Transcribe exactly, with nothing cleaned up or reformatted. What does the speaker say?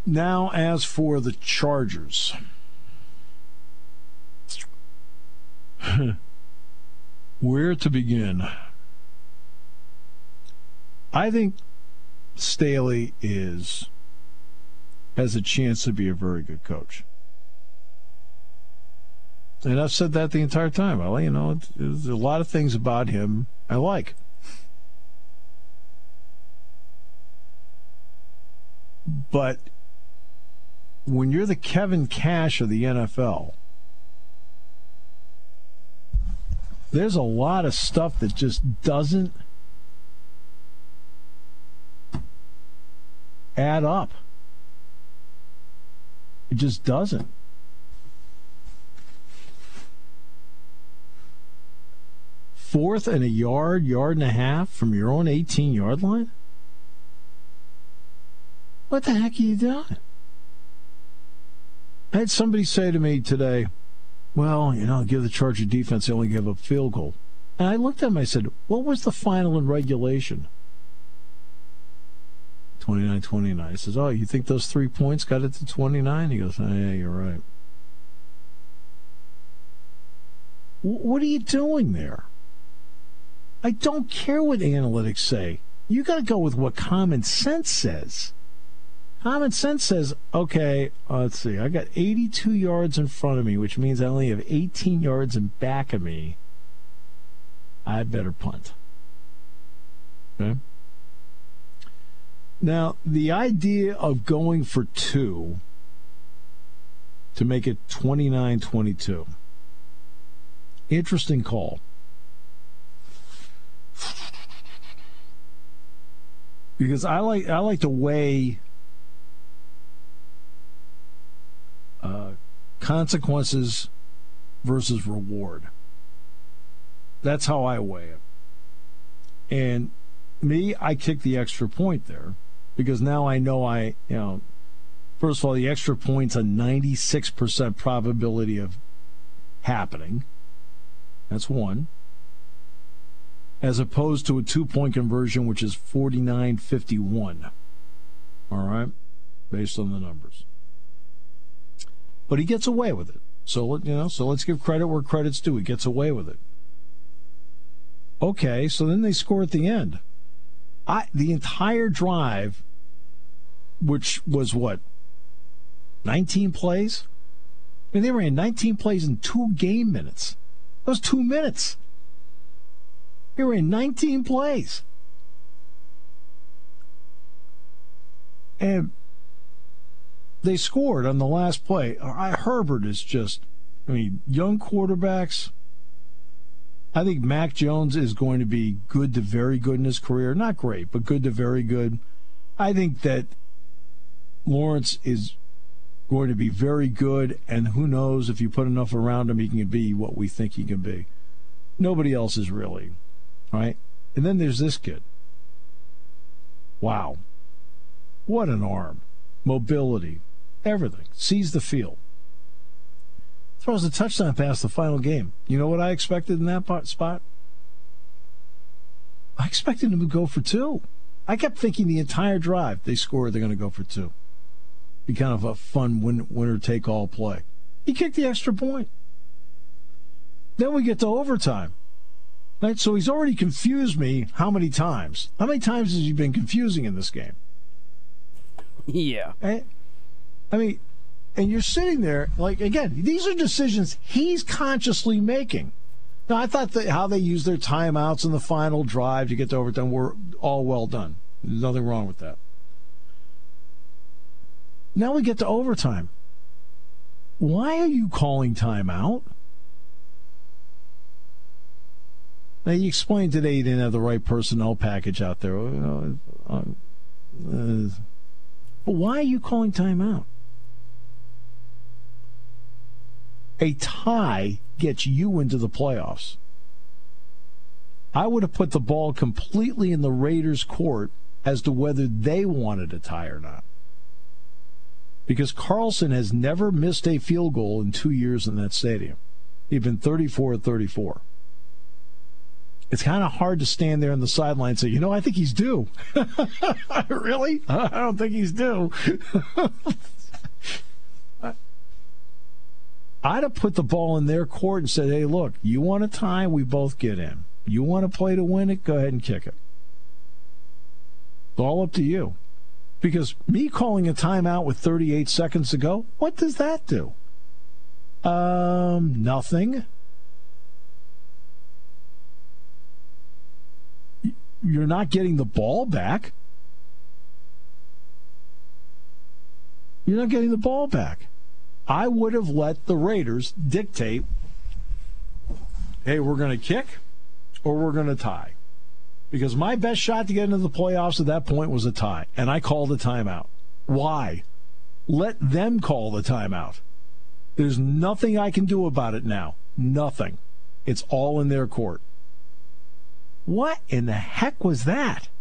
Now, as for the Chargers, where to begin? I think Staley is has a chance to be a very good coach. And I've said that the entire time. I, you know, there's a lot of things about him I like. But when you're the Kevin Cash of the N F L, there's a lot of stuff that just doesn't add up. It just doesn't. Fourth and a yard, yard and a half from your own eighteen-yard line? What the heck are you doing? I had somebody say to me today, well, you know, give the Charger defense, they only give up field goal. And I looked at him, I said, what was the final in regulation? twenty-nine twenty-nine. He says, oh, you think those three points got it to twenty-nine? He goes, oh, yeah, you're right. W- what are you doing there? I don't care what analytics say. You got to go with what common sense says. Common sense says, okay, uh, let's see, I got eighty-two yards in front of me, which means I only have eighteen yards in back of me. I better punt. Okay? Now, the idea of going for two to make it twenty-nine twenty-two, interesting call. Because I like I like to weigh uh, consequences versus reward. That's how I weigh it. And me, I kick the extra point there because now I know I, you know, first of all, the extra point's a ninety-six percent probability of happening. That's one. As opposed to a two-point conversion, which is forty-nine fifty-one. All right? Based on the numbers. But he gets away with it. So, you know, so let's give credit where credit's due. He gets away with it. Okay, so then they score at the end. I the entire drive, which was what, nineteen plays? I mean, they ran nineteen plays in two game minutes. That was two minutes. They ran nineteen plays. And they scored on the last play. I, Herbert is just, I mean, young quarterbacks. I think Mac Jones is going to be good to very good in his career. Not great, but good to very good. I think that Lawrence is going to be very good, and who knows, if you put enough around him, he can be what we think he can be. Nobody else is really. All right? And then there's this kid. Wow. What an arm. Mobility. Everything. Sees the field. Throws a touchdown pass the final game. You know what I expected in that part, spot? I expected him to go for two. I kept thinking the entire drive, they scored, they're going to go for two. Be kind of a fun win, winner-take-all play. He kicked the extra point. Then we get to overtime. Right? So he's already confused me how many times? How many times has he been confusing in this game? Yeah. Right? I mean, and you're sitting there, like, again, these are decisions he's consciously making. Now, I thought that how they used their timeouts in the final drive to get to overtime were all well done. There's nothing wrong with that. Now we get to overtime. Why are you calling timeout? Now, you explained today you didn't have the right personnel package out there. Uh, uh, but why are you calling timeout? A tie gets you into the playoffs. I would have put the ball completely in the Raiders' court as to whether they wanted a tie or not. Because Carlson has never missed a field goal in two years in that stadium. He'd been thirty-four of thirty-four. it's kind of hard to stand there on the sideline and say, you know, I think he's due. Really? I don't think he's due. I'd have put the ball in their court and said, hey, look, you want a tie, we both get in. You want to play to win it, go ahead and kick it. It's all up to you. Because me calling a timeout with thirty-eight seconds to go, what does that do? Um, nothing. You're not getting the ball back. You're not getting the ball back. I would have let the Raiders dictate, hey, we're going to kick or we're going to tie. Because my best shot to get into the playoffs at that point was a tie, and I called a timeout. Why? Let them call the timeout. There's nothing I can do about it now. Nothing. It's all in their court. What in the heck was that?